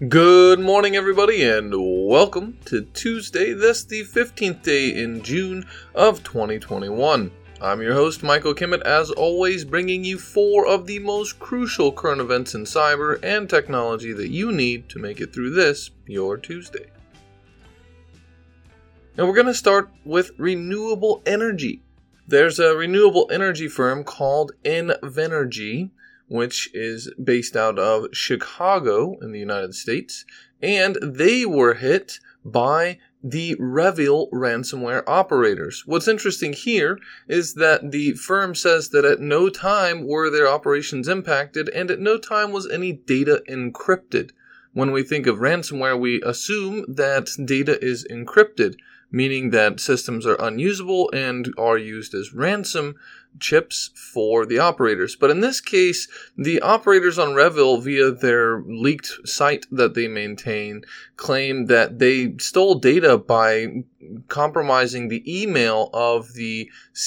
Good morning, everybody, and welcome to Tuesday. This the 15th day in June of 2021. I'm your host, Michael Kimmett, as always, bringing you 4 of the most crucial current events in cyber and technology that you need to make it through this, your Tuesday. Now, we're going to start with renewable energy. There's a renewable energy firm called Invenergy, which is based out of Chicago in the United States, and they were hit by the REvil ransomware operators. What's interesting here is that the firm says that at no time were their operations impacted, and at no time was any data encrypted. When we think of ransomware, we assume that data is encrypted, meaning that systems are unusable and are used as ransom chips for the operators. But in this case, the operators on REvil, via their leaked site that they maintain, claim that they stole data by compromising the email of the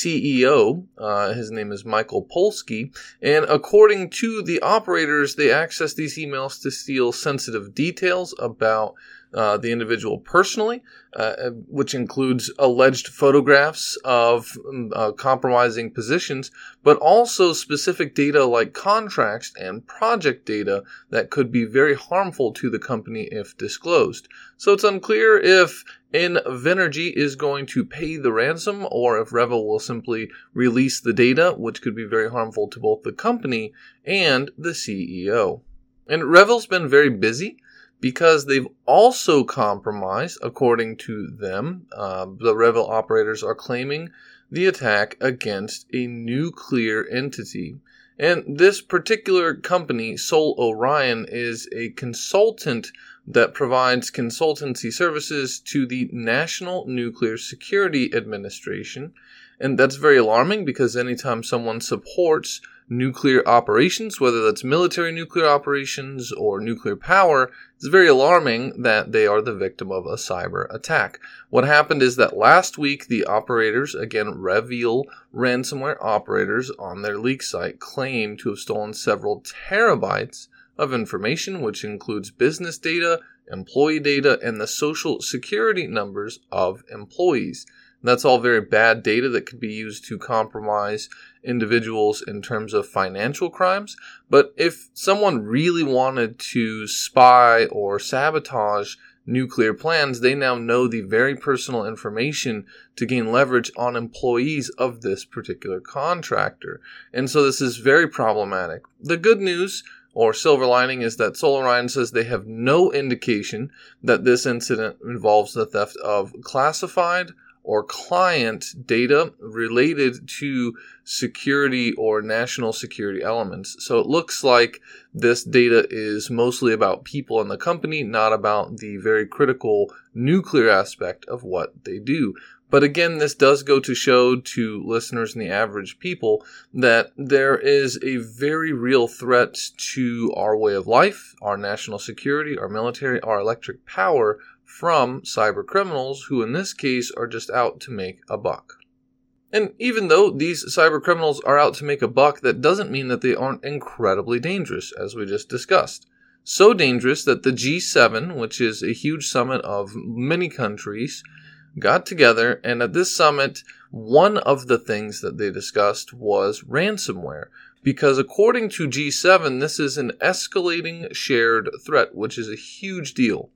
CEO. His name is Michael Polsky. And according to the operators, they accessed these emails to steal sensitive details about the individual personally, which includes alleged photographs of compromising positions, but also specific data like contracts and project data that could be very harmful to the company if disclosed. So it's unclear if Invenergy is going to pay the ransom or if REvil will simply release the data, which could be very harmful to both the company and the CEO. And REvil's been very busy, because they've also compromised, according to them, the REvil operators are claiming the attack against a nuclear entity. And this particular company, Sol Orion, is a consultant that provides consultancy services to the National Nuclear Security Administration. And that's very alarming because anytime someone supports nuclear operations, whether that's military nuclear operations or nuclear power, it's very alarming that they are the victim of a cyber attack. What happened is that last week, the operators, again, REvil ransomware operators on their leak site, claimed to have stolen several terabytes of information, which includes business data, employee data, and the social security numbers of employees. That's all very bad data that could be used to compromise individuals in terms of financial crimes. But if someone really wanted to spy or sabotage nuclear plans, they now know the very personal information to gain leverage on employees of this particular contractor. And so this is very problematic. The good news, or silver lining, is that Sol Orion says they have no indication that this incident involves the theft of classified or client data related to security or national security elements. So it looks like this data is mostly about people in the company, not about the very critical nuclear aspect of what they do. But again, this does go to show to listeners and the average people that there is a very real threat to our way of life, our national security, our military, our electric power from cyber criminals who in this case are just out to make a buck. And even though these cyber criminals are out to make a buck, that doesn't mean that they aren't incredibly dangerous, as we just discussed. So dangerous that the G7, which is a huge summit of many countries, got together, and at this summit, one of the things that they discussed was ransomware. Because according to G7, this is an escalating shared threat, which is a huge deal.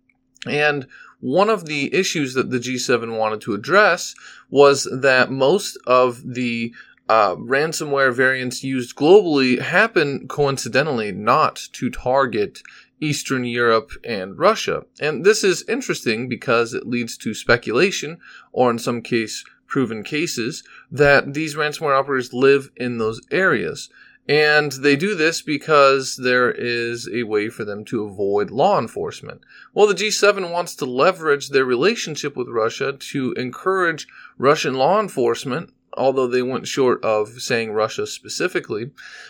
And one of the issues that the G7 wanted to address was that most of the ransomware variants used globally happen coincidentally not to target Eastern Europe and Russia. And this is interesting because it leads to speculation, or in some case, proven cases, that these ransomware operators live in those areas. And they do this because there is a way for them to avoid law enforcement. Well, the G7 wants to leverage their relationship with Russia to encourage Russian law enforcement, although they went short of saying Russia specifically,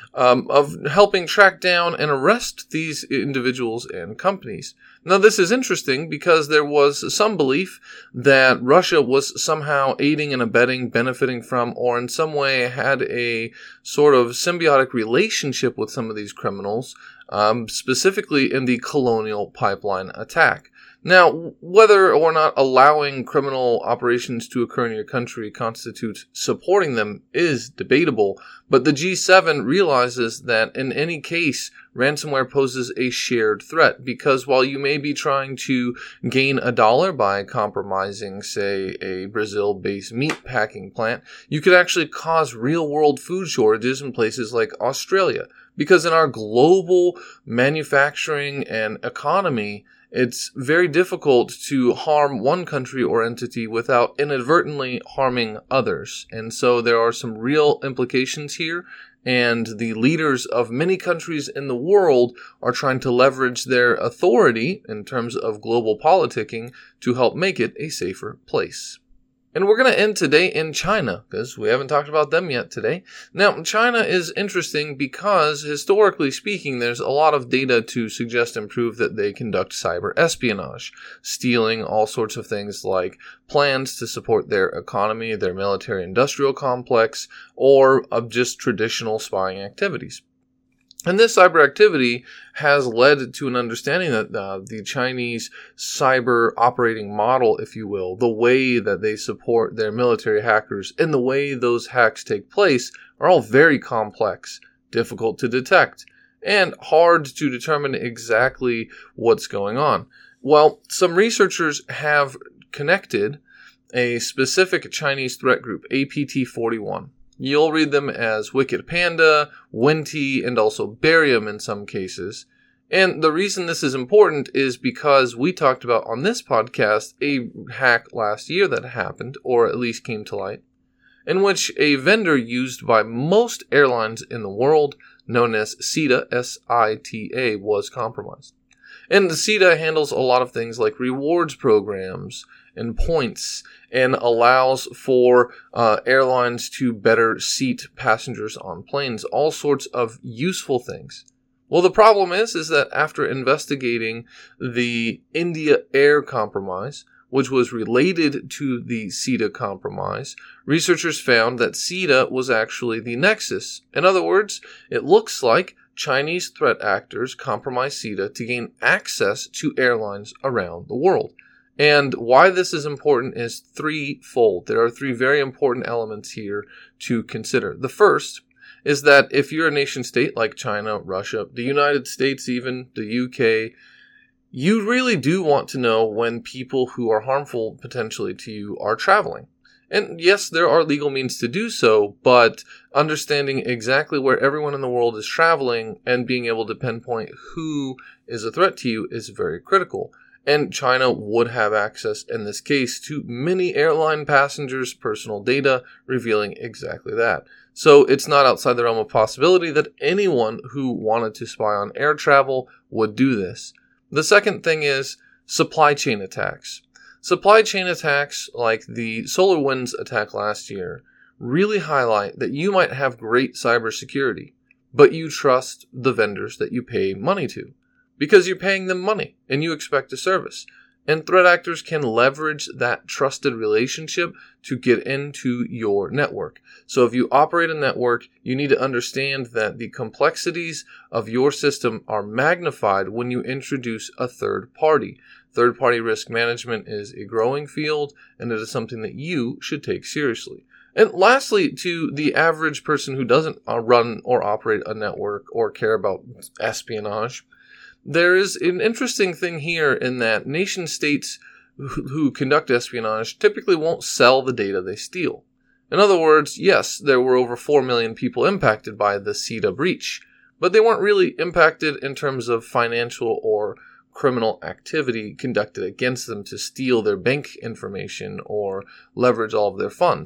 of helping track down and arrest these individuals and companies. Now, this is interesting because there was some belief that Russia was somehow aiding and abetting, benefiting from, or in some way had a sort of symbiotic relationship with some of these criminals, specifically in the Colonial Pipeline attack. Now, whether or not allowing criminal operations to occur in your country constitutes supporting them is debatable, but the G7 realizes that in any case, ransomware poses a shared threat, because while you may be trying to gain $1 by compromising, say, a Brazil-based meat packing plant, you could actually cause real-world food shortages in places like Australia, because in our global manufacturing and economy, it's very difficult to harm one country or entity without inadvertently harming others. And so there are some real implications here, and the leaders of many countries in the world are trying to leverage their authority in terms of global politicking to help make it a safer place. And we're going to end today in China, because we haven't talked about them yet today. Now, China is interesting because, historically speaking, there's a lot of data to suggest and prove that they conduct cyber espionage, stealing all sorts of things like plans to support their economy, their military-industrial complex, or of just traditional spying activities. And this cyber activity has led to an understanding that the Chinese cyber operating model, if you will, the way that they support their military hackers and the way those hacks take place are all very complex, difficult to detect, and hard to determine exactly what's going on. Well, some researchers have connected a specific Chinese threat group, APT41. You'll read them as Wicked Panda, Wenti, and also Barium in some cases. And the reason this is important is because we talked about on this podcast a hack last year that happened, or at least came to light, in which a vendor used by most airlines in the world, known as SITA, S-I-T-A, was compromised. And the SITA handles a lot of things like rewards programs and points, and allows for airlines to better seat passengers on planes, all sorts of useful things. Well, the problem is that after investigating the India Air compromise, which was related to the SITA compromise, researchers found that SITA was actually the nexus. In other words, it looks like Chinese threat actors compromised SITA to gain access to airlines around the world. And why this is important is threefold. There are three very important elements here to consider. The first is that if you're a nation state like China, Russia, the United States even, the UK, you really do want to know when people who are harmful potentially to you are traveling. And yes, there are legal means to do so, but understanding exactly where everyone in the world is traveling and being able to pinpoint who is a threat to you is very critical. And China would have access, in this case, to many airline passengers' personal data, revealing exactly that. So it's not outside the realm of possibility that anyone who wanted to spy on air travel would do this. The second thing is supply chain attacks. Supply chain attacks, like the SolarWinds attack last year, really highlight that you might have great cybersecurity, but you trust the vendors that you pay money to, because you're paying them money and you expect a service. And threat actors can leverage that trusted relationship to get into your network. So if you operate a network, you need to understand that the complexities of your system are magnified when you introduce a third party. Third-party risk management is a growing field, and it is something that you should take seriously. And lastly, to the average person who doesn't run or operate a network or care about espionage, there is an interesting thing here in that nation states who conduct espionage typically won't sell the data they steal. In other words, yes, there were over 4 million people impacted by the SITA breach, but they weren't really impacted in terms of financial or criminal activity conducted against them to steal their bank information or leverage all of their funds.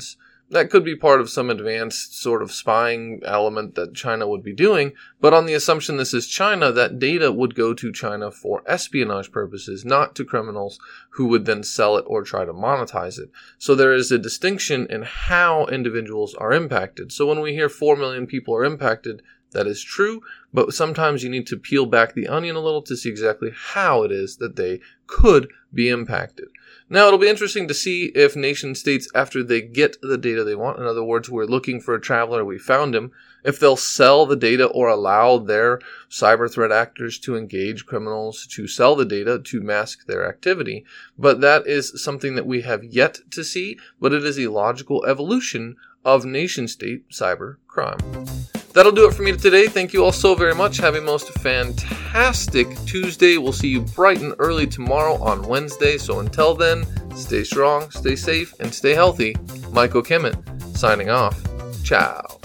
That could be part of some advanced sort of spying element that China would be doing, but on the assumption this is China, that data would go to China for espionage purposes, not to criminals who would then sell it or try to monetize it. So there is a distinction in how individuals are impacted. So when we hear 4 million people are impacted, that is true, but sometimes you need to peel back the onion a little to see exactly how it is that they could be impacted. Now, it'll be interesting to see if nation states, after they get the data they want, in other words, we're looking for a traveler, we found him, if they'll sell the data or allow their cyber threat actors to engage criminals to sell the data to mask their activity. But that is something that we have yet to see, but it is a logical evolution of nation-state cyber crime. That'll do it for me today. Thank you all so very much. Have a most fantastic Tuesday. We'll see you bright and early tomorrow on Wednesday. So until then, stay strong, stay safe, and stay healthy. Michael Kimmett, signing off. Ciao.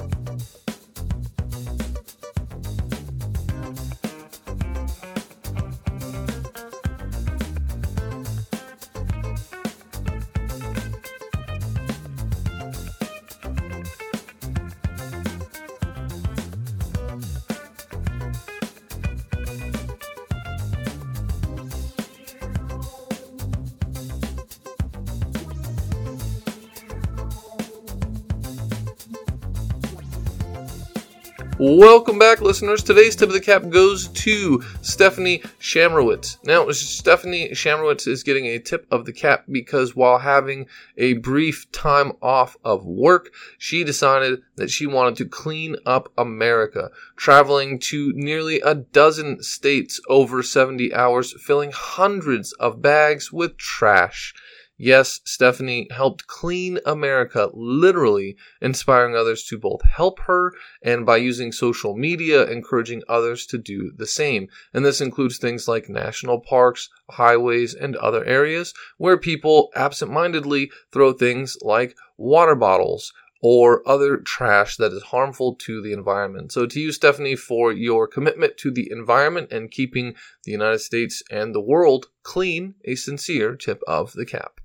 Welcome back, listeners. Today's tip of the cap goes to Stephanie Shamrowitz. Now, Stephanie Shamrowitz is getting a tip of the cap because while having a brief time off of work, she decided that she wanted to clean up America, traveling to nearly a dozen states over 70 hours, filling hundreds of bags with trash. Yes, Stephanie helped clean America, literally inspiring others to both help her and by using social media, encouraging others to do the same. And this includes things like national parks, highways, and other areas where people absentmindedly throw things like water bottles or other trash that is harmful to the environment. So to you, Stephanie, for your commitment to the environment and keeping the United States and the world clean, a sincere tip of the cap.